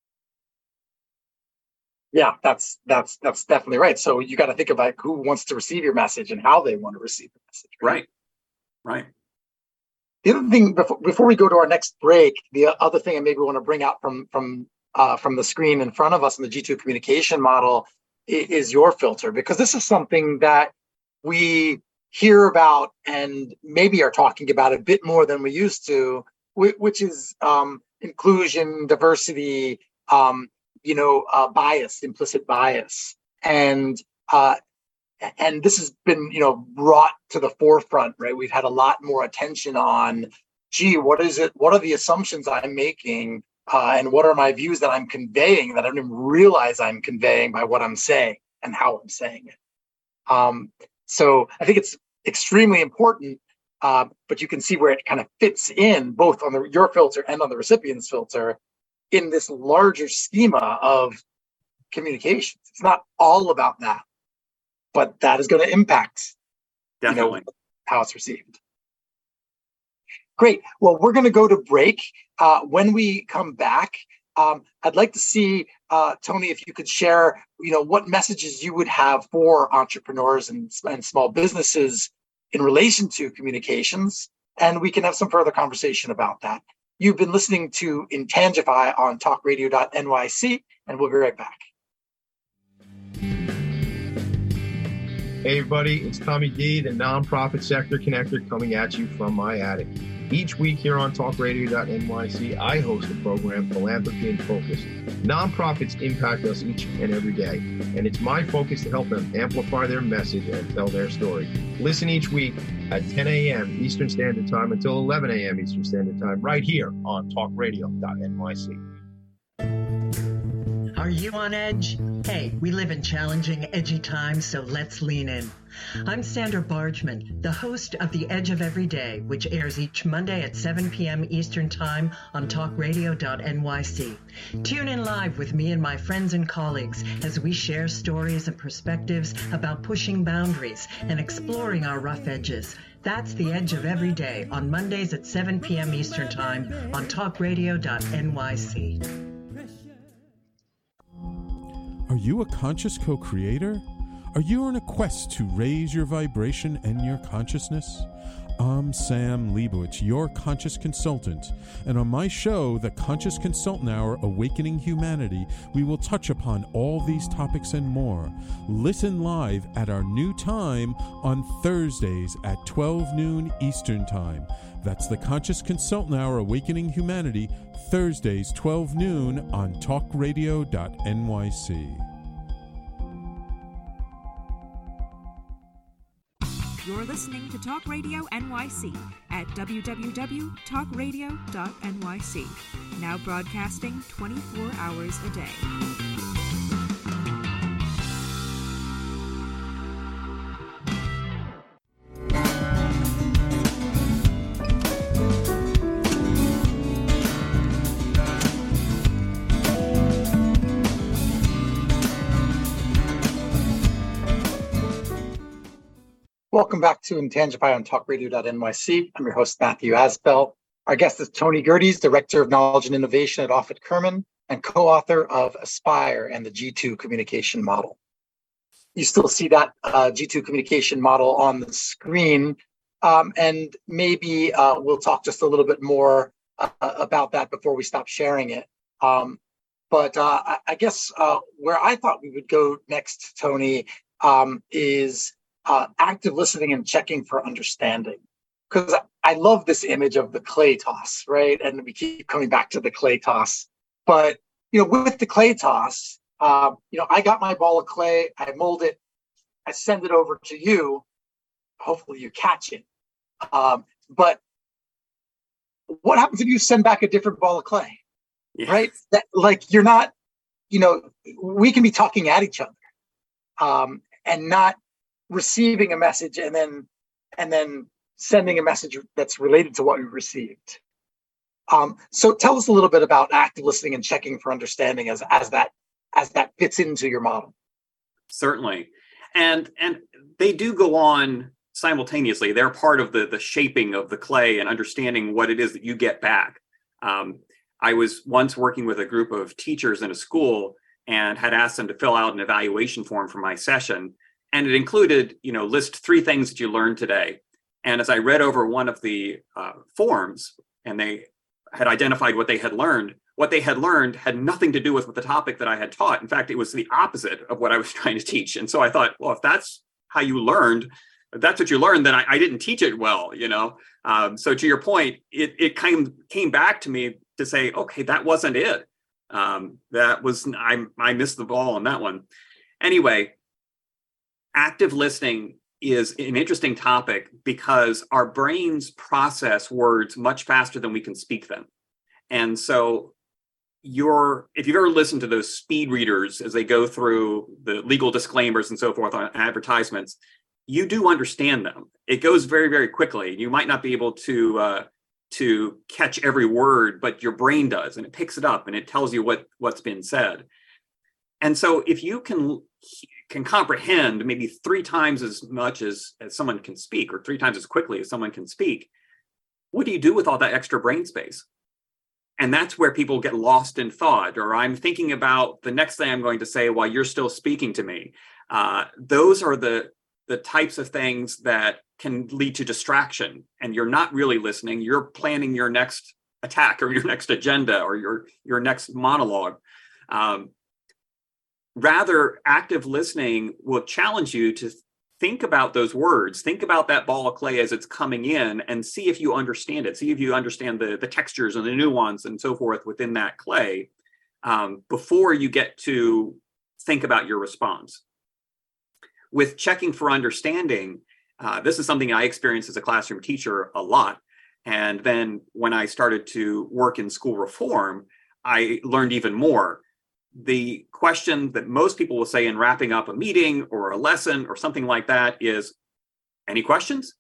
Yeah, that's that's that's definitely right. So you got to think about who wants to receive your message and how they want to receive the message. Right. Right. The other thing before, before we go to our next break, the other thing I maybe want to bring out from from uh, from the screen in front of us in the G two communication model is, is your filter, because this is something that we hear about and maybe are talking about a bit more than we used to, which is um, inclusion, diversity, um, you know, uh, bias, implicit bias. And uh, and this has been, you know, brought to the forefront, right? We've had a lot more attention on, gee, what is it? What are the assumptions I'm making? Uh, and what are my views that I'm conveying that I don't even realize I'm conveying by what I'm saying and how I'm saying it? Um, so I think it's extremely important, uh, but you can see where it kind of fits in both on the, your filter and on the recipient's filter in this larger schema of communications. It's not all about that, but that is going to impact, Definitely. you know, how it's received. Great. Well, we're going to go to break. Uh, when we come back, um, I'd like to see, uh, Tony, if you could share, you know, what messages you would have for entrepreneurs and, and small businesses in relation to communications, and we can have some further conversation about that. You've been listening to Intangify on talk radio dot N Y C, and we'll be right back. Hey everybody, it's Tommy D, the Nonprofit Sector Connector, coming at you from my attic. Each week here on talk radio dot N Y C, I host a program, Philanthropy in Focus. Nonprofits impact us each and every day, and it's my focus to help them amplify their message and tell their story. Listen each week at ten a.m. Eastern Standard Time until eleven a.m. Eastern Standard Time, right here on talk radio dot N Y C. Are you on edge? Hey, we live in challenging, edgy times, so let's lean in. I'm Sandra Bargman, the host of The Edge of Every Day, which airs each Monday at seven p.m. Eastern Time on talk radio dot N Y C. Tune in live with me and my friends and colleagues as we share stories and perspectives about pushing boundaries and exploring our rough edges. That's The Edge of Every Day on Mondays at seven p.m. Eastern Time on talk radio dot N Y C. Are you a conscious co-creator? Are you on a quest to raise your vibration and your consciousness? I'm Sam Leibowitz, your conscious consultant, and on my show, The Conscious Consultant Hour, Awakening Humanity, we will touch upon all these topics and more. Listen live at our new time on Thursdays at twelve noon Eastern Time. That's The Conscious Consultant Hour, Awakening Humanity, Thursdays, twelve noon on talk radio dot N Y C. You're listening to Talk Radio N Y C at w w w dot talk radio dot N Y C. Now broadcasting twenty-four hours a day. Welcome back to Intangify on talk radio dot N Y C. I'm your host, Matthew Asbell. Our guest is Tony Gerdes, Director of Knowledge and Innovation at Offutt Kerman and co-author of Aspire and the G two communication model. You still see that uh, G two communication model on the screen. Um, and maybe uh, we'll talk just a little bit more uh, about that before we stop sharing it. Um, but uh, I, I guess uh, where I thought we would go next, Tony, um, is uh, active listening and checking for understanding. Because I love this image of the clay toss, right? And we keep coming back to the clay toss. But, you know, with the clay toss, uh, you know, I got my ball of clay, I mold it, I send it over to you. Hopefully you catch it. Um, but what happens if you send back a different ball of clay, yeah. right? That, like you're not, you know, we can be talking at each other um, and not receiving a message and then and then sending a message that's related to what we received. Um, so tell us a little bit about active listening and checking for understanding as as that as that fits into your model. Certainly, and and they do go on simultaneously. They're part of the the shaping of the clay and understanding what it is that you get back. Um, I was once working with a group of teachers in a school and had asked them to fill out an evaluation form for my session, and it included, you know, list three things that you learned today. And as I read over one of the uh, forms, and they had identified what they had learned, what they had learned had nothing to do with the topic that I had taught. In fact, it was the opposite of what I was trying to teach. And so I thought, well, if that's how you learned, if that's what you learned, then I, I didn't teach it well, you know? Um, so to your point, it, it kind of came back to me to say, okay, that wasn't it. Um, that was, I, I missed the ball on that one. Anyway, active listening is an interesting topic because our brains process words much faster than we can speak them. And so you're, if you've ever listened to those speed readers as they go through the legal disclaimers and so forth on advertisements, you do understand them. It goes very, very quickly. You might not be able to uh, to catch every word, but your brain does, and it picks it up and it tells you what, what's been said. And so if you can can comprehend maybe three times as much as, as someone can speak, or three times as quickly as someone can speak, what do you do with all that extra brain space? And that's where people get lost in thought, or I'm thinking about the next thing I'm going to say while you're still speaking to me. Uh, those are the, the types of things that can lead to distraction, and you're not really listening. You're planning your next attack or your next agenda or your, your next monologue. Um, Rather, active listening will challenge you to think about those words, think about that ball of clay as it's coming in, and see if you understand it. See if you understand the, the textures and the nuance and so forth within that clay um, before you get to think about your response. With checking for understanding, uh, this is something I experienced as a classroom teacher a lot. And then when I started to work in school reform, I learned even more. The question that most people will say in wrapping up a meeting or a lesson or something like that is, any questions?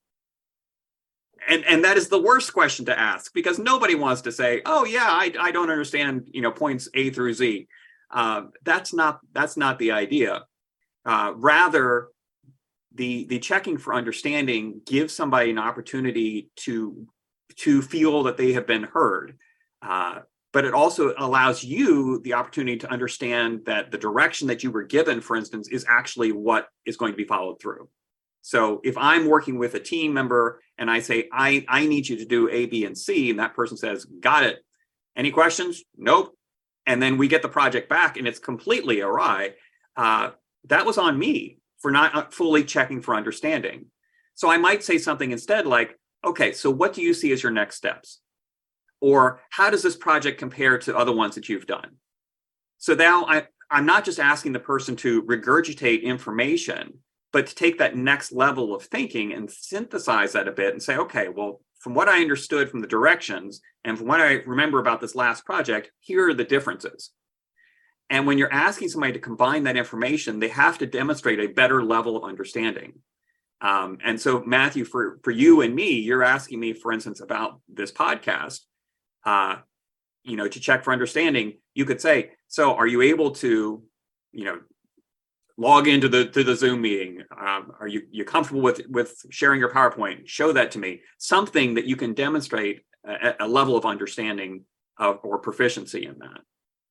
And, and that is the worst question to ask, because nobody wants to say, oh yeah, I, I don't understand, you know, points A through Z. Uh, that's not, that's not the idea. Uh, rather, the, the checking for understanding gives somebody an opportunity to, to feel that they have been heard. Uh, But it also allows you the opportunity to understand that the direction that you were given, for instance, is actually what is going to be followed through. So if I'm working with a team member and I say, I, I need you to do A, B, and C, and that person says, got it. Any questions? Nope. And then we get the project back and it's completely awry. Uh, that was on me for not fully checking for understanding. So I might say something instead like, okay, so what do you see as your next steps? Or how does this project compare to other ones that you've done? So now I, I'm not just asking the person to regurgitate information, but to take that next level of thinking and synthesize that a bit and say, okay, well, from what I understood from the directions and from what I remember about this last project, here are the differences. And when you're asking somebody to combine that information, they have to demonstrate a better level of understanding. Um, and so, Matthew, for, for you and me, you're asking me, for instance, about this podcast. Uh, you know, to check for understanding, you could say, so are you able to, you know, log into the to the Zoom meeting? Um, are you you comfortable with with sharing your PowerPoint? Show that to me. Something that you can demonstrate a, a level of understanding of or proficiency in that.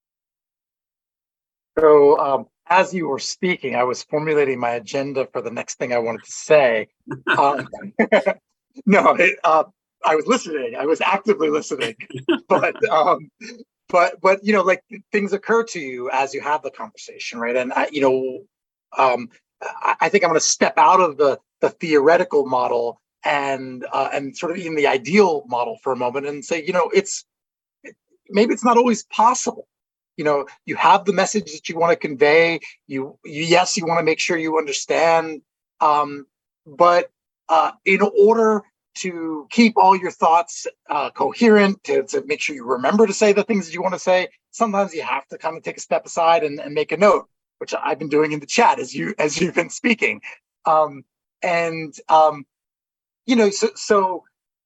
So um, as you were speaking, I was formulating my agenda for the next thing I wanted to say. Um, no, it, uh, I was listening. I was actively listening, but um, but but you know, like things occur to you as you have the conversation, right? And I, you know, um, I, I think I'm going to step out of the the theoretical model and uh, and sort of even the ideal model for a moment and say, you know, it's maybe it's not always possible. You know, you have the message that you want to convey. You, you yes, you want to make sure you understand, um, but uh, in order to keep all your thoughts uh, coherent, to, to make sure you remember to say the things that you want to say, sometimes you have to kind of take a step aside and, and make a note, which I've been doing in the chat as you as you've been speaking. Um, and um, you know, so so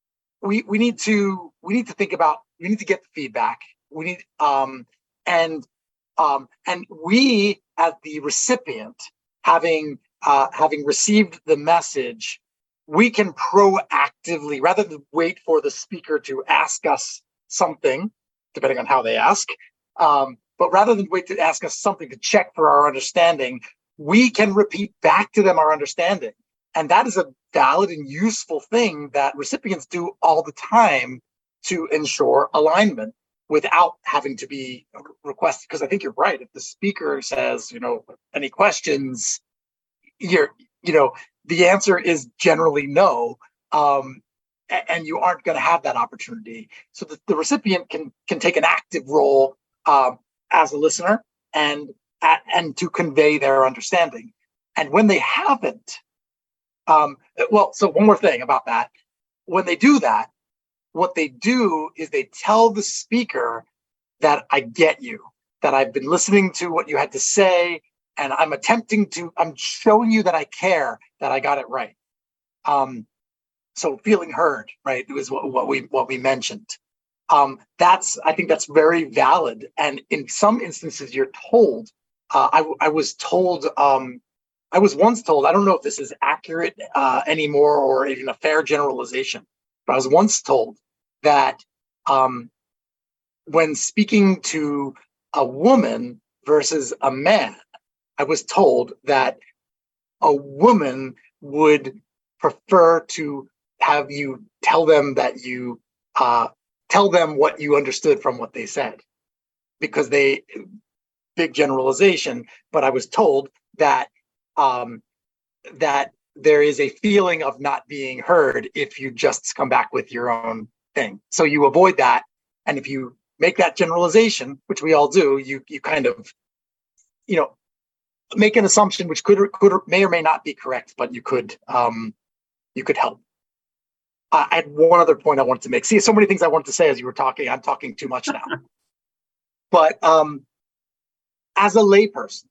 we we need to we need to think about we need to get the feedback. We need um, and um, and we as the recipient, having uh, having received the message, we can proactively, rather than wait for the speaker to ask us something, depending on how they ask, um, but rather than wait to ask us something to check for our understanding, we can repeat back to them our understanding. And that is a valid and useful thing that recipients do all the time to ensure alignment without having to be requested. Because I think you're right. If the speaker says, you know, any questions, you're, you know, the answer is generally no, um, and you aren't going to have that opportunity. So that the recipient can can take an active role um, as a listener and and to convey their understanding. And when they haven't, um, well, so one more thing about that: when they do that, what they do is they tell the speaker that I get you, that I've been listening to what you had to say, and I'm attempting to, I'm showing you that I care, that I got it right. Um, so feeling heard, right, was what, what we what we mentioned. Um, that's, I think that's very valid. And in some instances, you're told, uh, I, I was told, um, I was once told, I don't know if this is accurate uh, anymore or even a fair generalization, but I was once told that um, when speaking to a woman versus a man, I was told that a woman would prefer to have you tell them that you uh, tell them what you understood from what they said, because they, big generalization, but I was told that um, that there is a feeling of not being heard if you just come back with your own thing. So you avoid that, and if you make that generalization, which we all do, you you kind of, you know, make an assumption which could could may or may not be correct, but you could um, you could help. Uh, I had one other point I wanted to make. See, so many things I wanted to say as you were talking. I'm talking too much now. But um, as a layperson,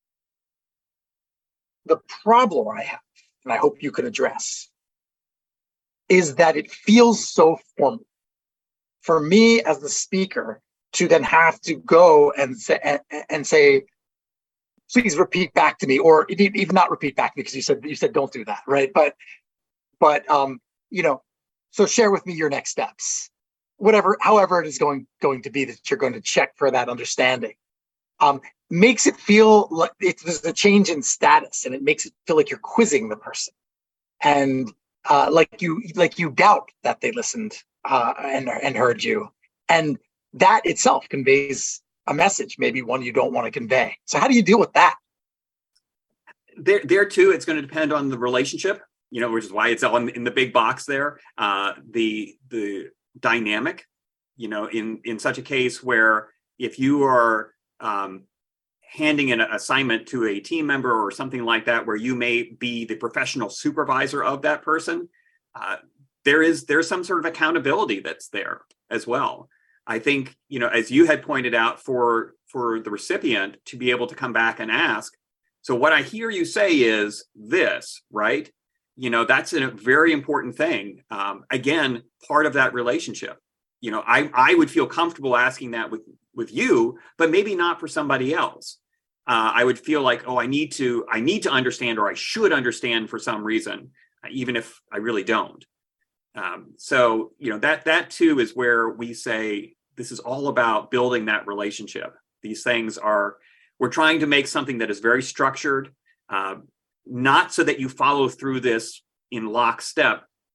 the problem I have, and I hope you can address, is that it feels so formal for me as the speaker to then have to go and say, and, and say, please repeat back to me, or even not repeat back to me, because you said you said don't do that, right? But but um, you know, so share with me your next steps, whatever, however it is going going to be that you're going to check for that understanding. Um, makes it feel like it's there's a change in status, and it makes it feel like you're quizzing the person, and uh, like you like you doubt that they listened uh, and and heard you, and that itself conveys a message, maybe one you don't want to convey. So how do you deal with that? There, there too, it's going to depend on the relationship, you know, which is why it's all in, in the big box there. Uh, the the dynamic, you know, in in such a case where if you are um, handing an assignment to a team member or something like that, where you may be the professional supervisor of that person, uh, there is there's some sort of accountability that's there as well. I think, you know, as you had pointed out, for for the recipient to be able to come back and ask, so what I hear you say is this, right? You know, that's a very important thing. Um, again, part of that relationship. You know, I I would feel comfortable asking that with with you, but maybe not for somebody else. Uh, I would feel like, oh, I need to I need to understand, or I should understand for some reason, even if I really don't. Um, so, you know, that that too is where we say this is all about building that relationship. These things are, we're trying to make something that is very structured, uh, not so that you follow through this in lockstep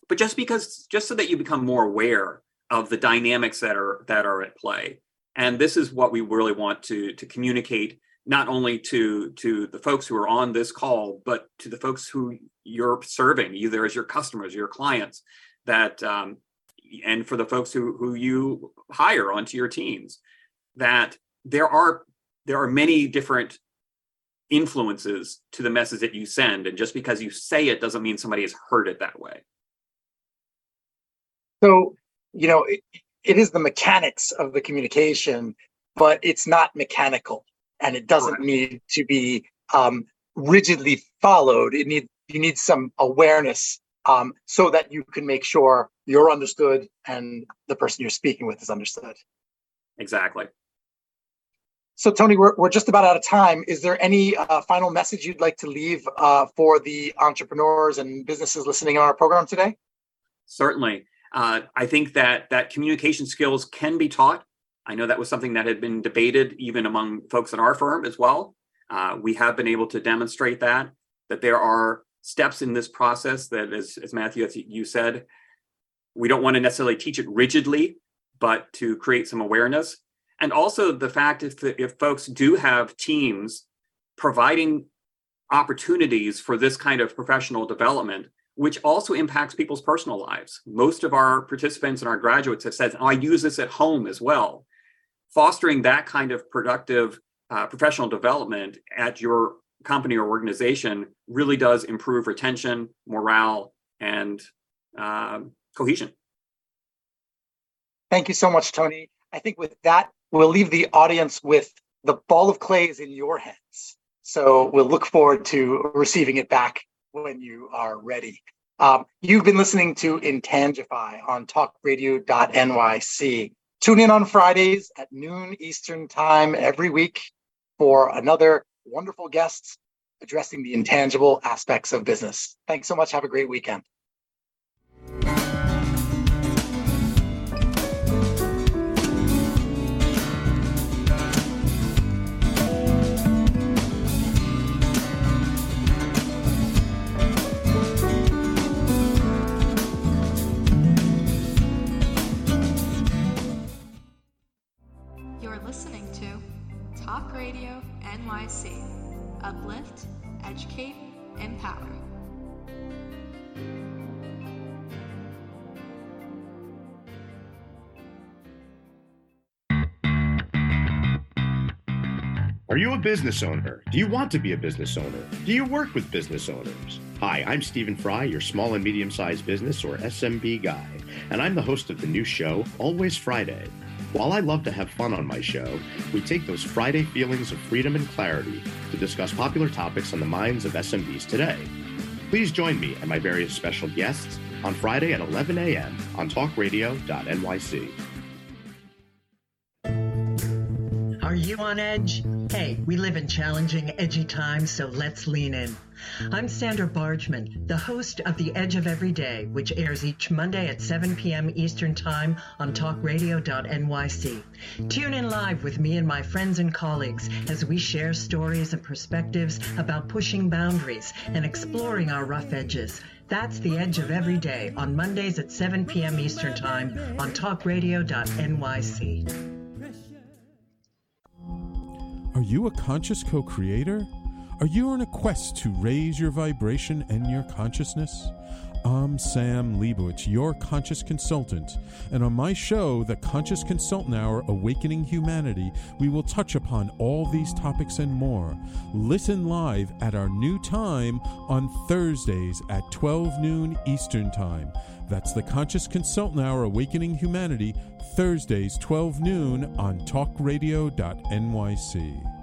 but just because, just so that you become more aware of the dynamics that are that are at play. And this is what we really want to, to communicate, not only to, to the folks who are on this call, but to the folks who you're serving, either as your customers, your clients, that um, and for the folks who, who you hire onto your teams, that there are there are many different influences to the message that you send. And just because you say it doesn't mean somebody has heard it that way. So, you know, it, it is the mechanics of the communication, but it's not mechanical, and it doesn't Correct. need to be um, rigidly followed. It need you need some awareness um, so that you can make sure you're understood and the person you're speaking with is understood. Exactly. So, Tony, we're we're just about out of time. Is there any uh, final message you'd like to leave uh, for the entrepreneurs and businesses listening on our program today? Certainly. Uh, I think that that communication skills can be taught. I know that was something that had been debated even among folks in our firm as well. Uh, we have been able to demonstrate that, that there are steps in this process that, as, as Matthew, as you said, we don't want to necessarily teach it rigidly, but to create some awareness. And also the fact if, if folks do have teams providing opportunities for this kind of professional development, which also impacts people's personal lives. Most of our participants and our graduates have said, oh, I use this at home as well. Fostering that kind of productive uh, professional development at your company or organization really does improve retention, morale, and uh, cohesion. Thank you so much, Tony. I think with that, we'll leave the audience with the ball of clay is in your hands. So we'll look forward to receiving it back when you are ready. Um, you've been listening to Intangify on talk radio dot N Y C. Tune in on Fridays at noon Eastern time every week for another wonderful guest addressing the intangible aspects of business. Thanks so much. Have a great weekend. Talk Radio N Y C. Uplift, educate, empower. Are you a business owner? Do you want to be a business owner? Do you work with business owners? Hi, I'm Stephen Fry, your small and medium-sized business or S M B guy, and I'm the host of the new show, Always Friday. While I love to have fun on my show, we take those Friday feelings of freedom and clarity to discuss popular topics on the minds of S M Bs today. Please join me and my various special guests on Friday at eleven a.m. on talk radio dot N Y C. Are you on edge? Hey, we live in challenging, edgy times, so let's lean in. I'm Sandra Bargman, the host of The Edge of Every Day, which airs each Monday at seven p.m. Eastern Time on talk radio dot N Y C. Tune in live with me and my friends and colleagues as we share stories and perspectives about pushing boundaries and exploring our rough edges. That's The Edge of Every Day on Mondays at seven p.m. Eastern Time on talk radio dot N Y C. Are you a conscious co-creator? Are you on a quest to raise your vibration and your consciousness? I'm Sam Leibowitz, your conscious consultant, and on my show, The Conscious Consultant Hour, Awakening Humanity, we will touch upon all these topics and more. Listen live at our new time on Thursdays at twelve noon Eastern Time. That's The Conscious Consultant Hour, Awakening Humanity, Thursdays, twelve noon on talk radio dot N Y C.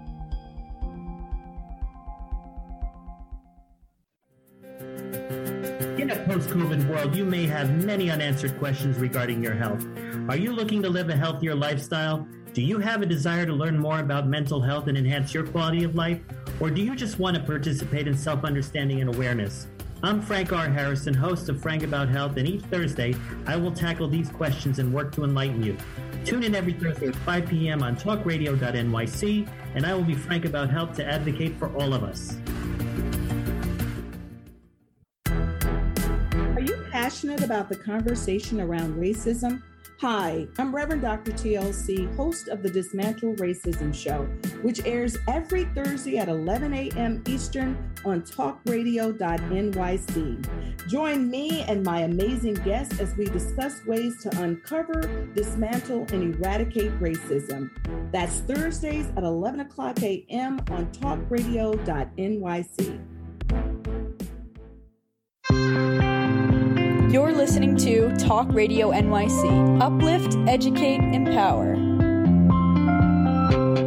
In a post-COVID world, you may have many unanswered questions regarding your health. Are you looking to live a healthier lifestyle? Do you have a desire to learn more about mental health and enhance your quality of life? Or do you just want to participate in self-understanding and awareness? I'm Frank R. Harrison, host of Frank About Health, and each Thursday, I will tackle these questions and work to enlighten you. Tune in every Thursday at five p.m. on talk radio dot N Y C, and I will be frank about health to advocate for all of us. Are you passionate about the conversation around racism? Hi, I'm Reverend Doctor T L C, host of the Dismantle Racism Show, which airs every Thursday at eleven a.m. Eastern on talk radio dot N Y C. Join me and my amazing guests as we discuss ways to uncover, dismantle, and eradicate racism. That's Thursdays at eleven o'clock a.m. on talk radio dot N Y C. You're listening to Talk Radio N Y C. Uplift, educate, empower.